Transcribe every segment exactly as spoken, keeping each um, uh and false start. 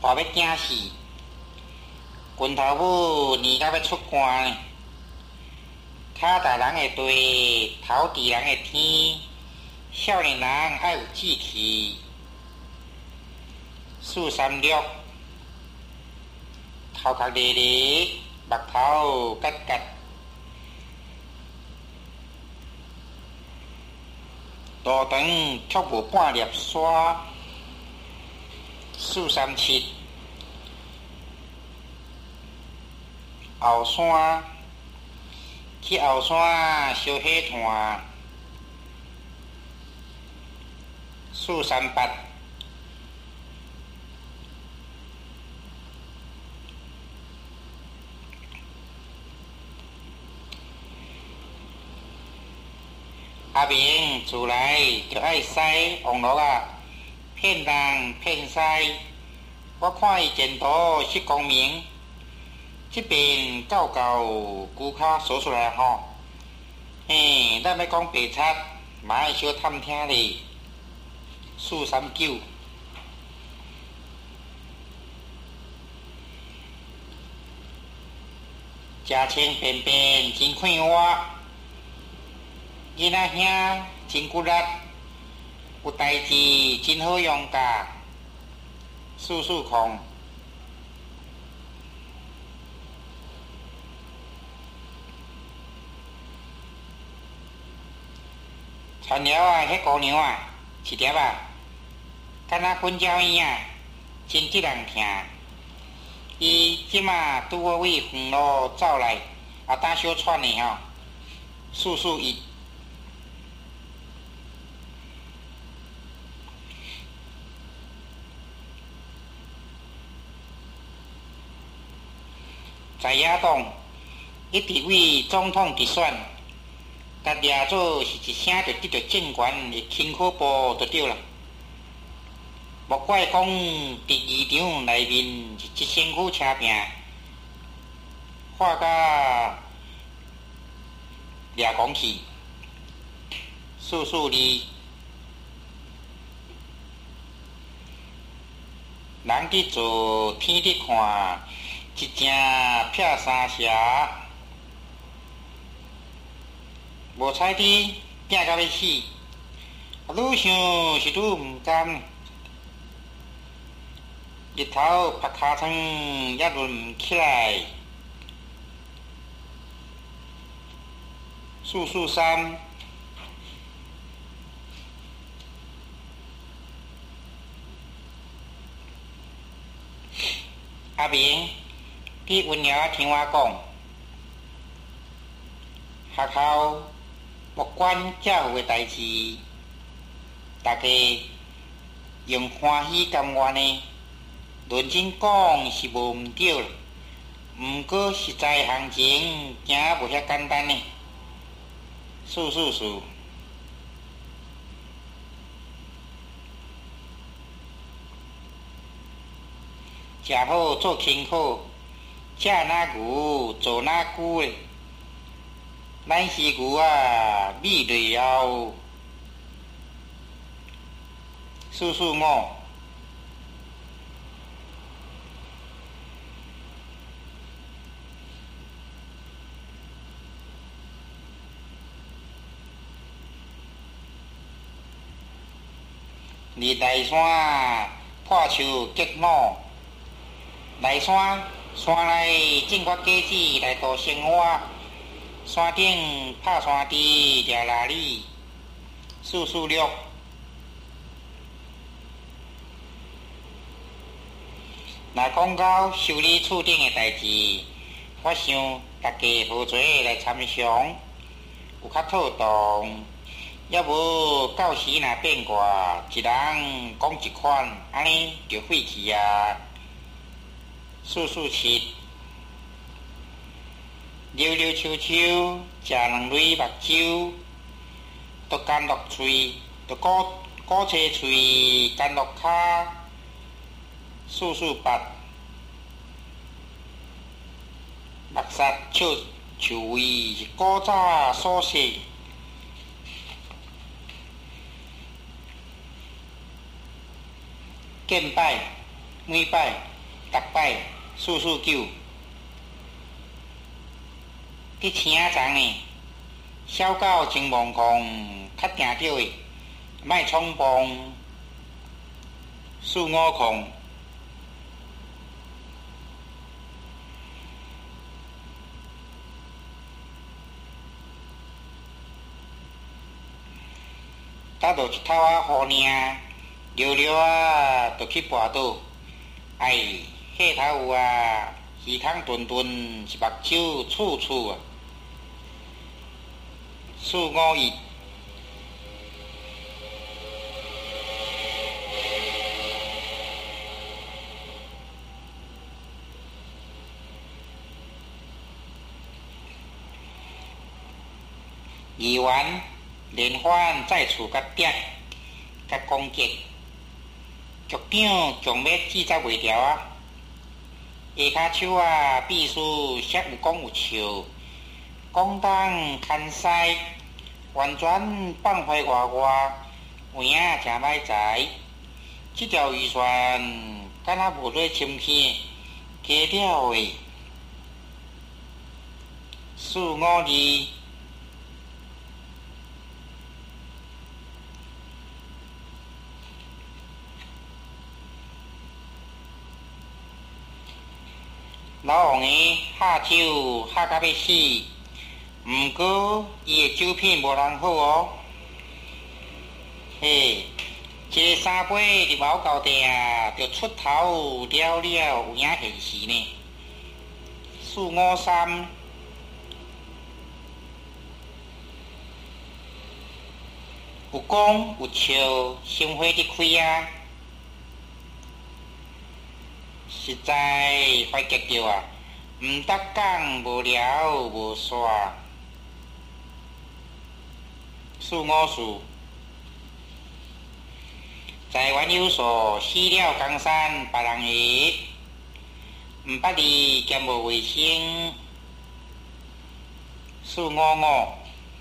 大要惊死，拳头母年到要出汗呢。脚踏人的地，头伫人的天。少年人爱有志气。四三六，头壳犁犁，目头角角。路长却无半粒沙。四三七，后山去后山烧火炭。四三八，阿明自来就爱使网络啊，骗东骗西。我看伊前途是光明，这边够够骨卡说出来吼。嘿，咱要讲白贼，嘛爱小探听咧。四三九，食清便便真快活，囡仔兄真骨力，有代志真好用噶。四四空，传了啊，迄姑娘啊，一粒啊。敢若滚鸟一样，真得人疼。伊即马拄好为远路走来，也打小喘的吼，四四一。在野党一直为总统直选，甲掠做是一声就得到政权的轻可报就对了。莫怪讲，伫议场内面一身躯车拼，画甲掠讲去，四四二，人伫做，天伫看，一正撇三蛇，无彩滴拼到要死，愈想是愈毋甘。日头晒尻川也润起来。四四三，阿明，你温柔啊听我讲，学校莫管教育的代志，大家用欢喜甘愿的。认真讲是无毋对啦，毋过实在行情行无遐简单呢。四四四，食好做轻巧，食哪牛做哪久咧。咱是牛啊，米落后。四四五。伫内山破树结弩，内山山内种我果子来度生活，山顶拍山猪掠拉里，四四六。若讲到修理厝顶的代志，我想大家好做来参详，有较妥当。也无到时若变卦，一人讲一款，安尼就废去啊。四四七，溜溜秋秋，食两蕊目睭，都干落喙，都鼓鼓切喙，干落骹。四四八，目煞笑臭味是古早所说。见拜每拜逐摆四四九，伫青仔丛呢，小狗真忙空，较定着的，莫冲动，四五空。搭到一头仔雨领，溜溜啊，就去跋倒。哎，迄头有啊，耳孔顿顿，一目睭处处啊，四五一。议员连番在厝甲点甲攻击，局长强要记载袂牢啊！下骹手啊，秘书煞有讲有笑，讲东牵西，完全放开外外，有影真歹财。即条预算敢若无咧深去，加了诶，四五二。老王诶喝酒喝到要死，毋过伊诶酒品无人好哦。嘿，一个三杯入茅到地啊，就出头了了，有影现实呢。四五三，有讲有笑，心花伫开啊！实在发觉着啊，毋得讲无聊无煞，四五四。在原有所死了江山别人下，毋捌字兼无卫生，四五五。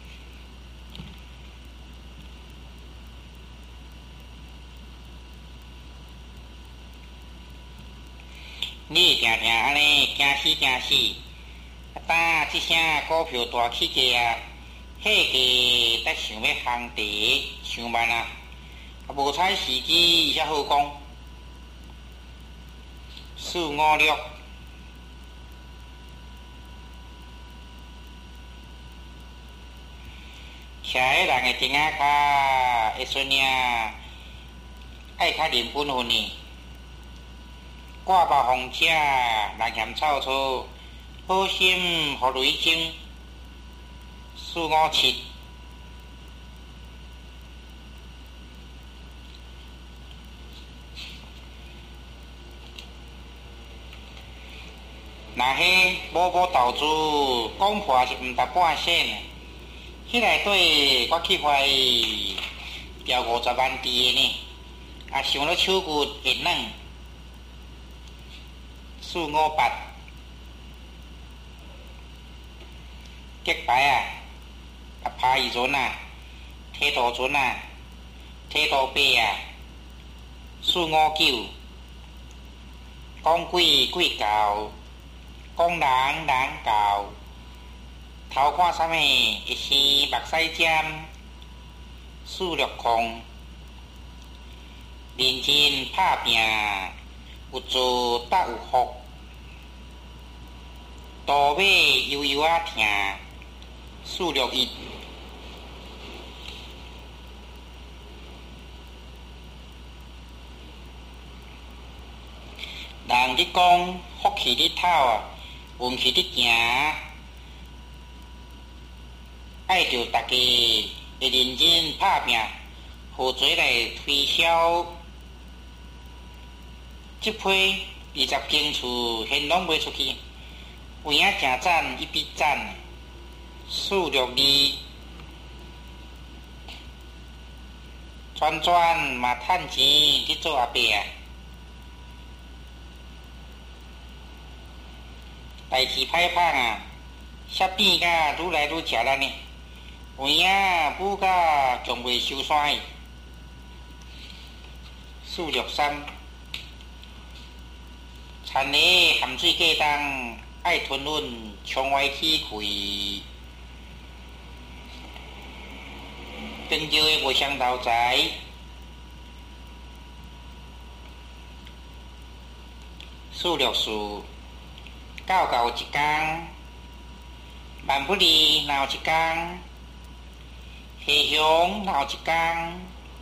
你定定安尼惊死惊死，等即声股票大起价啊，迄个得想要行地，想慢啊，无采时机才好讲。四五六，徛喺人诶顶仔骹，会顺领，爱较认本分呢。挂包红车，人嫌臭臭，好心互雷精，四五七。若迄某某投资讲破是毋值半仙，迄内底我去怀调五十万滴的呢，啊想了手骨会软。四五八，结牌啊，啊拍一船啊，铁道船啊，铁道八啊，四五九，讲鬼鬼教，讲人人教，头看啥物？一时目屎尖，四六空，认真拍拼。有做得有福，大马悠悠啊疼，四六一。人伫讲福气伫透啊，运气伫行，爱着大家会认真拍拼，负责来推销。即批二十间厝现拢卖出去，有影真赞，一笔赞，四六二，转转嘛趁钱去做阿伯啊！代志歹歹啊，煞变甲愈来愈食力呢，有影舞甲从未收山去，四六三。 田里含水过冬，爱吞润窗外起开。郑州的无双头财，数六数，九九一天，万不离闹一天，下乡闹一天，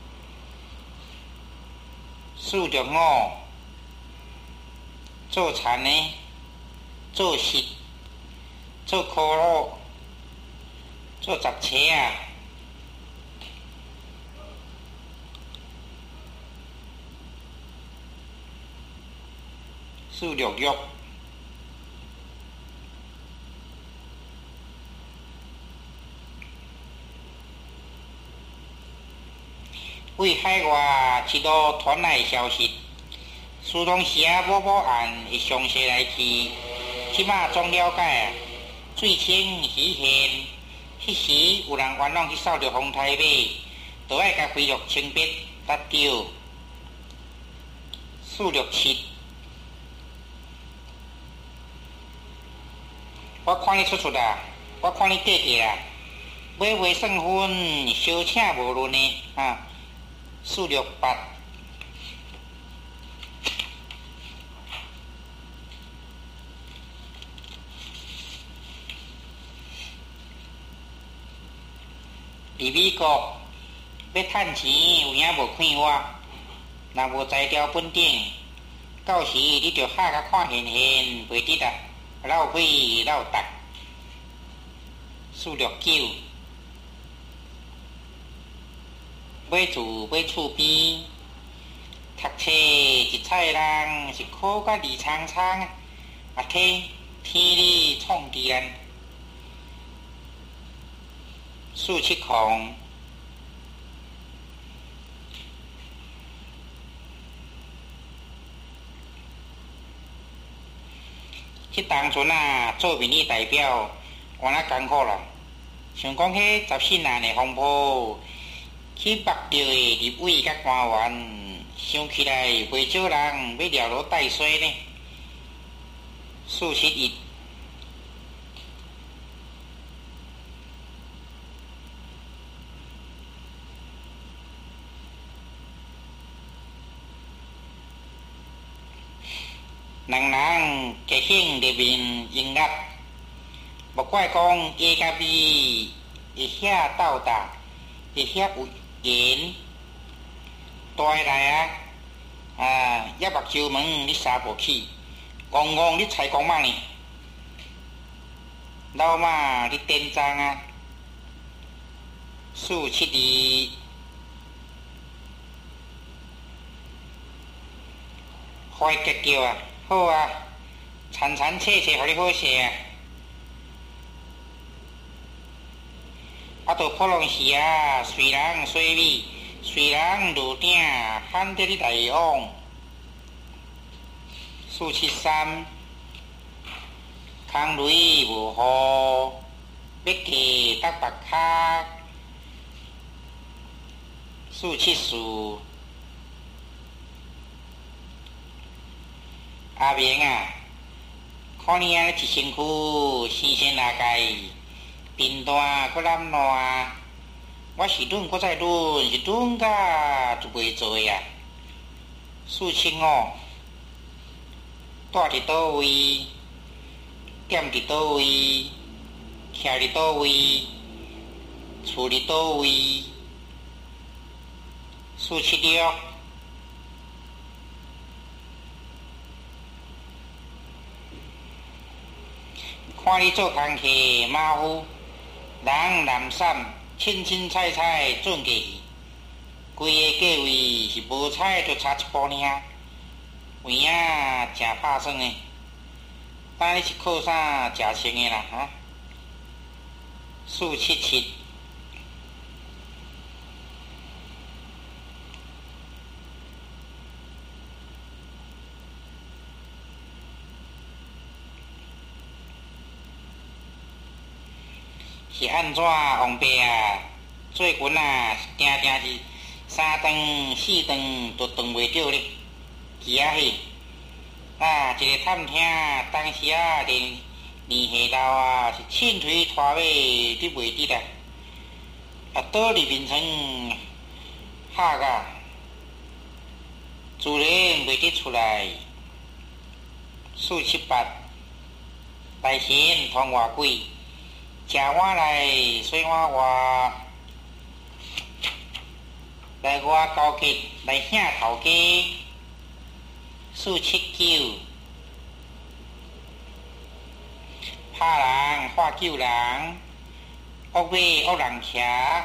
数六五，做田的，做实，做可乐，做杂车啊。数六六，为海外一路传来消息，苏东时啊，某某案会详细来去，即马总了解，水清鱼现，迄时有人冤枉去扫着风台马，都爱甲恢复清白达着。数六七。我看你出出啦，我看你过过啦，买卖算分，小请无论呢，啊，四六八，伫美国要趁钱有影无看我，若无才调本顶，到时你着吓甲看现现，袂得啦。老费老达，四六九，买厝买厝边，读册一菜人是考甲二苍苍啊！啊天天理创治咱，四七空。迄当阵啊，做民意代表，原来艰苦啦。想讲迄十四年的风波，去目着的立委甲官员，想起来袂少人要了落带水呢。四七一，人人皆兴入面音乐，莫怪讲 A 甲 B 会遐斗打，会遐有言。大来啊，啊，一目睭门你三步起，戆戆你才讲嘛呢？老妈你点章啊？四七二，开结叫啊！好啊，餐餐切切，互你好势啊！啊，到普隆时啊，随人随米，随人路顶，喊着你来往。四七三，空雷无雨，要计搭白卡。四七四。阿明啊，看你安尼一身躯新鲜阿介，面大搁染烂，我是润搁再润，是润甲就袂做呀。四七五，住伫倒位，踮伫倒位，徛伫倒位，厝伫倒位。四七六。看你做工课马虎，人懒散，凊凊彩彩准过去，规个价位是无彩就差一步尔，有影真拍算的。当你是靠啥食穿的啦？哈，四七七。是安怎王伯啊？做阮啊，定定是三顿四顿都顿袂着咧，其啊迄啊，一个探听，当时啊，连年下老啊，是庆推拖尾伫袂得啦，啊，倒入面层下个，自然袂得出来。四七八，大神通外鬼，食碗来洗碗外，来外交吉来请头家。四七九，拍人画救人，恶马恶人骑。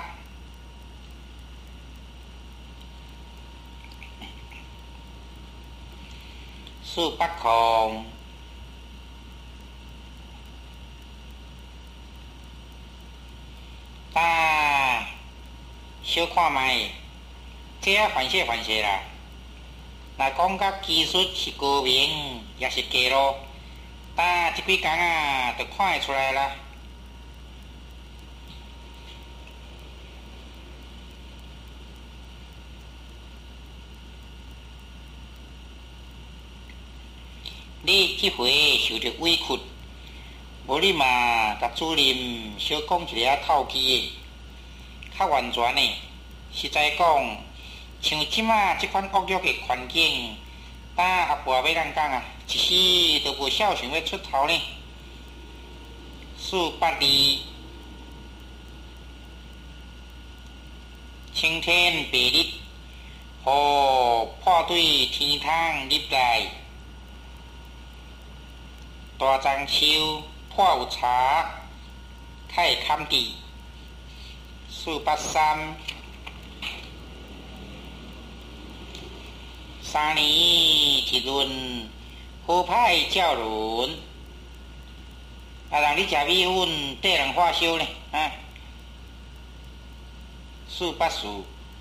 四八空，但小看卖，这啊反射反射啦。若讲甲技术是高明，也是假咯。但即几工啊，就看会出来啦。你即回受着委屈，无你嘛甲主任小讲一个透气的，较完全的。实在讲，像即马即款恶劣的环境，打阿婆要咱讲啊，一时都无孝想要出头呢。四八二，青天白日，雨破对天窗入来。大樟树破有茶，太坎地。四八三，三年一轮，好歹照轮。啊，人你食米粉，缀人化烧呢？啊，四八四。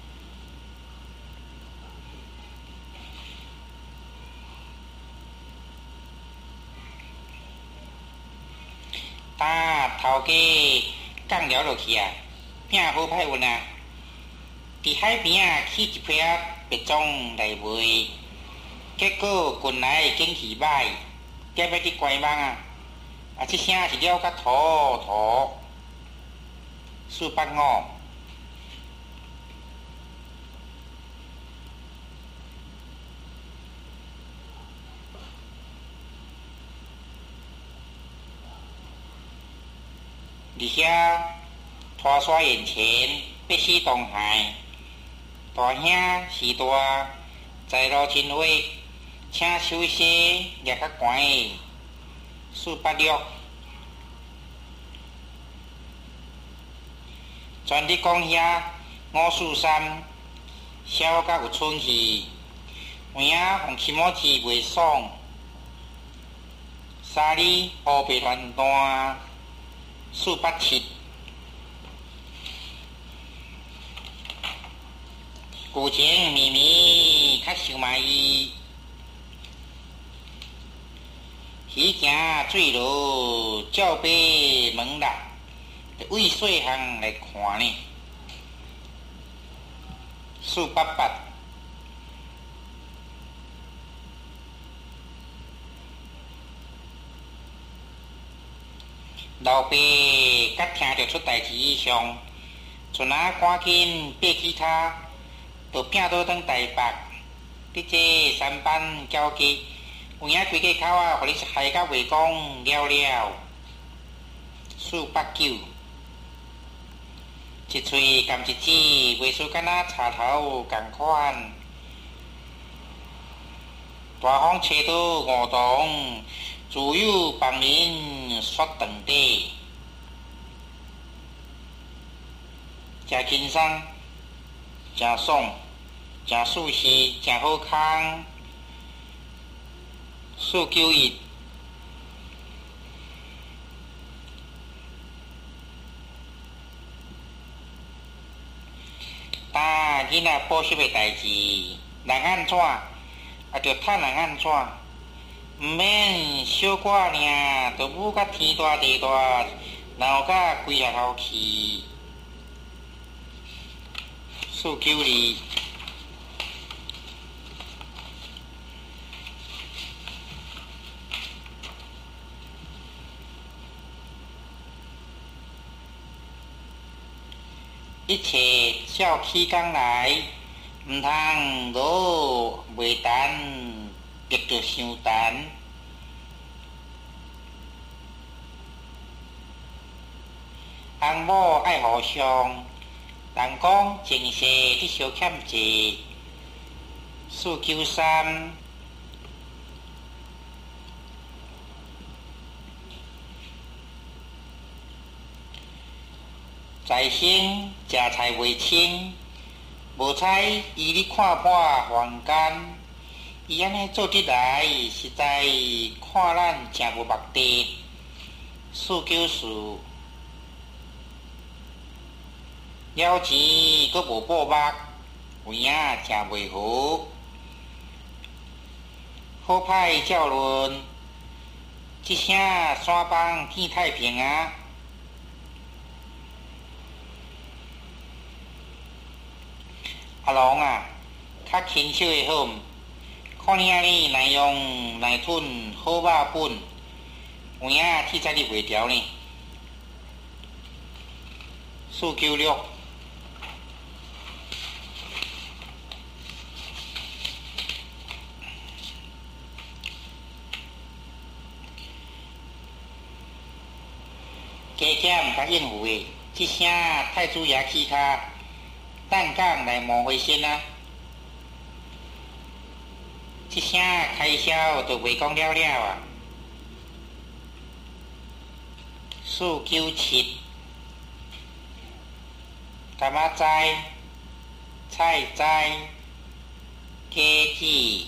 打头家讲了落去啊，饼好歹运啊！伫海边啊起一批啊白种来卖，结果近来景气歹，加要伫关网啊！啊，即声是了甲土土四八五。伫遐拖刷眼前，必须东海。大兄时大，在路真花，请休息掠较悬的。四八六，全伫讲遐五四三，笑甲有春气，有影互起毛气袂爽。三里乌白乱单。四八七，旧情绵绵较想卖伊，鱼行水路照白门啦，为细项来看呢。四八八。老爸甲听着出代志以上，阵啊赶紧爬起他，就拼倒转台北。伫这三班交接，有影规家口啊，互你害甲袂讲了了。四八九，一喙含一指，袂输敢若插头共款。大风吹倒梧桐。自有帮人雪长底，真轻松，真爽，真舒适，真好康。四九一，打囡仔补习的代志，人安怎，也着趁人安怎。毋免小可尔，就舞甲天大地大，闹甲规下头去。四九二， ， 一切照起工来，毋通落袂单，逼着伤单。翁某爱互相，人讲前世你相欠债，四九三。在生食菜袂清，无采伊咧看破凡间，伊安尼做得来，实在看咱诚无目的。四九四，了钱阁无报目，有影诚袂好。好歹照论，一声山邦见太平啊！阿龙啊，较轻手的好，看你啊你内用内吞好肉本，有影铁在你袂调呢。四九六，加减甲应付的，一声太子爷起骹。蛋讲来摸回身啊！一声开销就袂讲了了啊！四九七，柑仔栽、菜栽、茄子，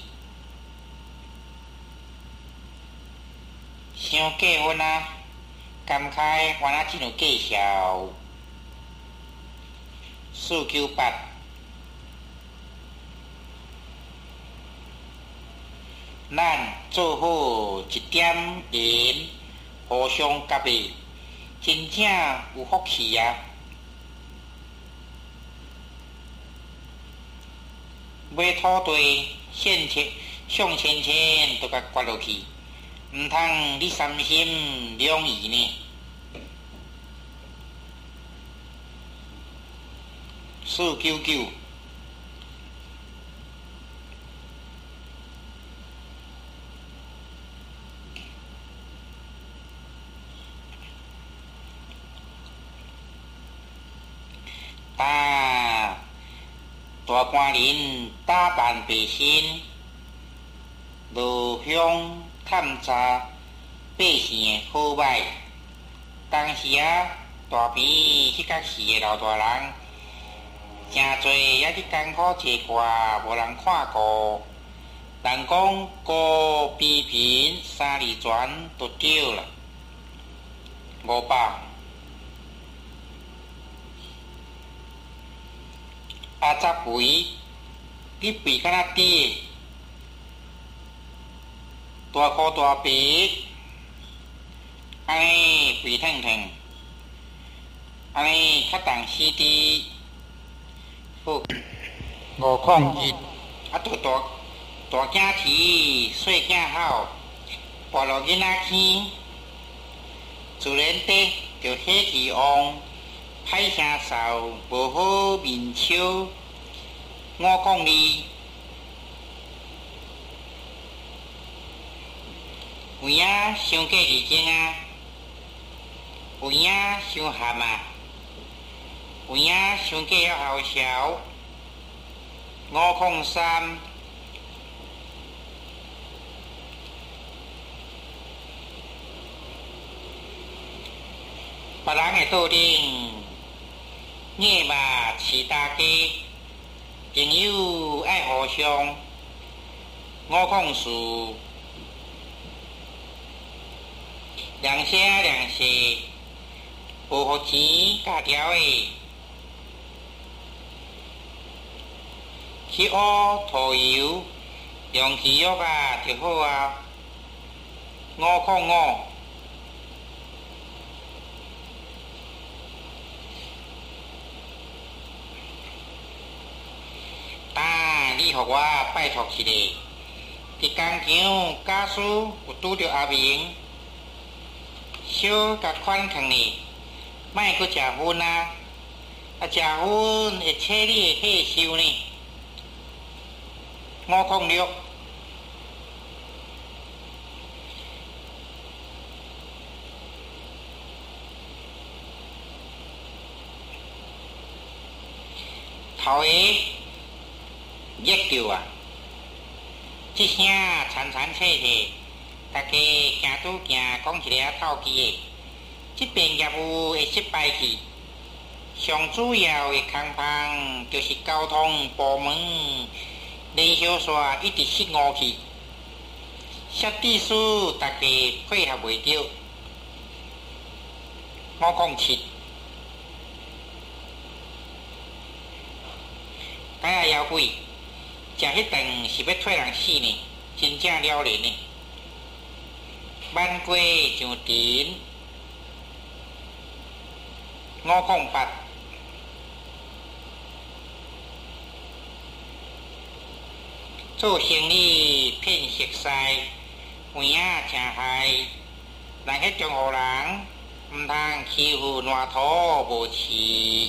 伤过分啊！感慨原来真有计数。四九八，咱做好一点盐，互相夹的，真正有福气啊！买土地，现钱上千千都甲刮落去，毋通你三心两意呢。四九九，啊，大官人打扮百姓，落乡探查百姓的好歹。当时啊，大边迄角时的老大人。诚侪也伫艰苦摕挂，无人看顾。人讲高比贫三字泉就对了。五百。阿十肥，你肥敢若低？大箍大鼻，安尼肥腾腾，安尼较重死滴。好，五矿一，啊，大大大囝啼，细囝吼，跋落囡仔坑，自然地就火气旺，歹声嗽，无好面笑。五矿二，有影伤过二斤啊，有影伤咸啊。有影伤过了后潲，五矿三，别人的桌顶，热嘛饲大家，朋友爱互相，五矿四，良些良些，无互钱加条的。去学涂油，用汽药啊就好啊。五矿五，啊，你互我拜托一下，伫工厂假使有拄着阿明，小甲款囥哩，莫阁食薰啊， 啊，食薰会切你的血受呢。五空六，头下热着啊，即声残残切切，大家行拄行讲一个透气的，即边业务会失败去。上主要的工方就是交通部门离小线一直失误去，设计师大家配合袂着。五空七，今仔妖鬼食迄顿是要替人死呢，真正了然呢。万过上甜，五空八。做生意骗熟识，有影真害，人迄中国人毋通欺负烂土无饲。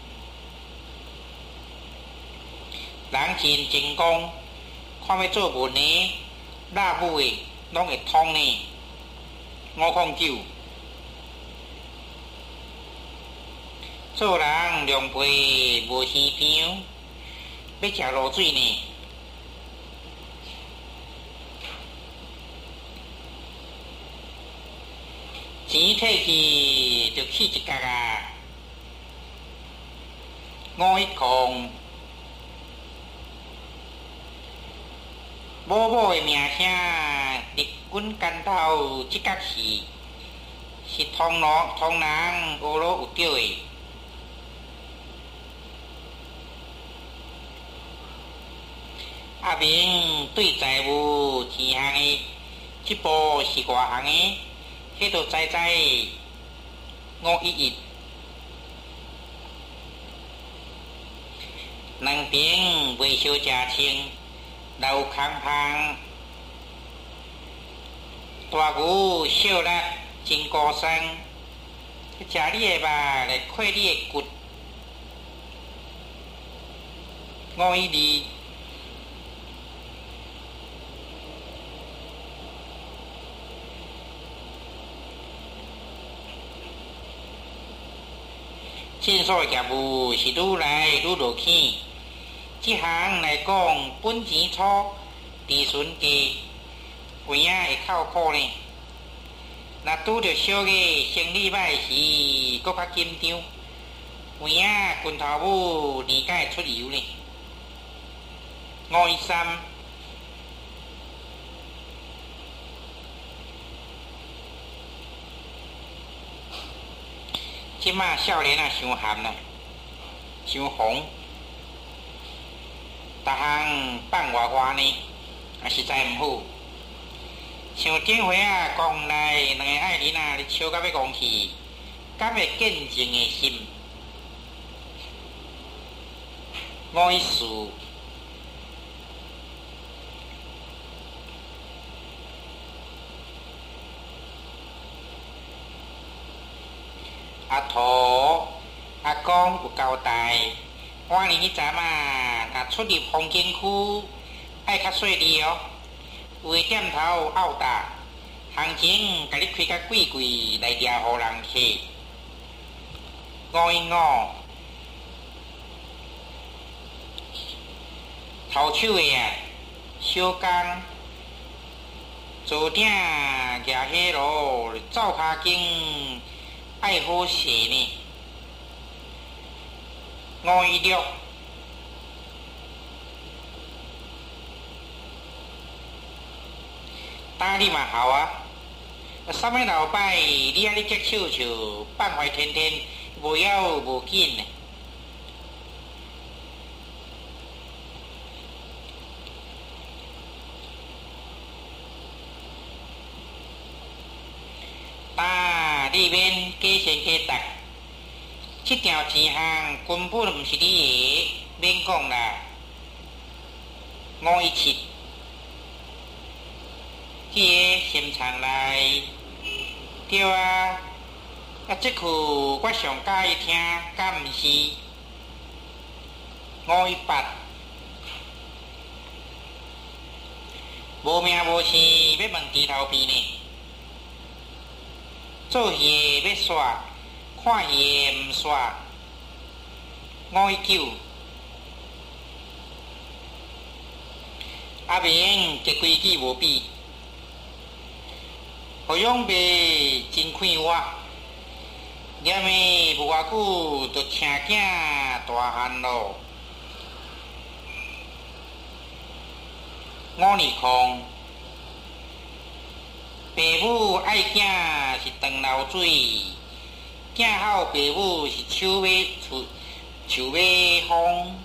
人真成功，看要做文的、拉母的，拢会通呢。五空九，做人两倍无市场，要食落水呢。钱摕去就去一角啊！五一空，某某的名声入阮竿头即角是是通路通人无路有着的。阿明对财务钱项的，即步是外行的。迄度在在五一一，两边袂相食清，老空芳，大牛小力真高深，食你的肉来亏你的骨，五一二。线索业务是愈来愈落去，即项来讲本钱粗，利润低，有影会靠苦呢。若拄着小个生意歹时，搁较紧张，有影拳头母年甲会出油呢。五一三。即马少年啊，伤咸啦，伤红，逐项放外外呢，啊实在毋好。像顶回啊，讲内两个爱人啊，咧笑到要讲去，敢会见情的心。五一四。阿土阿公有交代，往年迄阵啊，若出入风景区，爱较细致哦。有诶店头拗大，行情甲你开较贵贵来掠互人客。五一五，头手诶啊，小工做鼎举起路，走骹经。爱好势呢，五一六，打你嘛好啊！三个老摆，你啊你接手手，放怀天天，无要无紧呢。打里面加先加值，这条钱项根本毋是你的，免讲啦。五一七，迄个心肠内，对啊，啊，即句我上喜欢听，敢毋是？ 五一八，无名无姓要问猪头皮呢？做戏要煞，看戏毋煞。五一九，阿明这规矩无比，何用袂真快活？念的无偌久，就请囝大汉咯。五二空，爸母爱囝是长流水，囝好爸母是手尾出手尾风。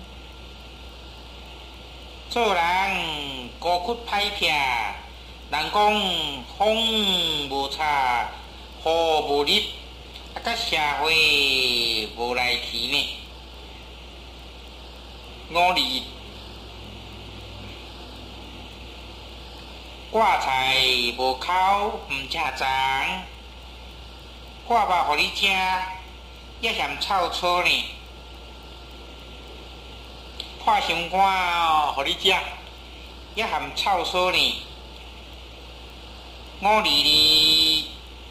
做人孤屈歹撇，人讲风无差，雨无入，啊，甲社会无来去呢。五二，挂菜无口，毋食肠，挂肉互你食，也嫌臭臭呢。破心肝互你食，也嫌臭臭呢。五二二，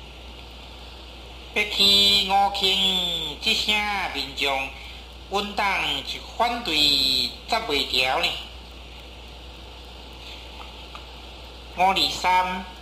要去五庆即声民众，阮党是反对执袂条呢。五二三。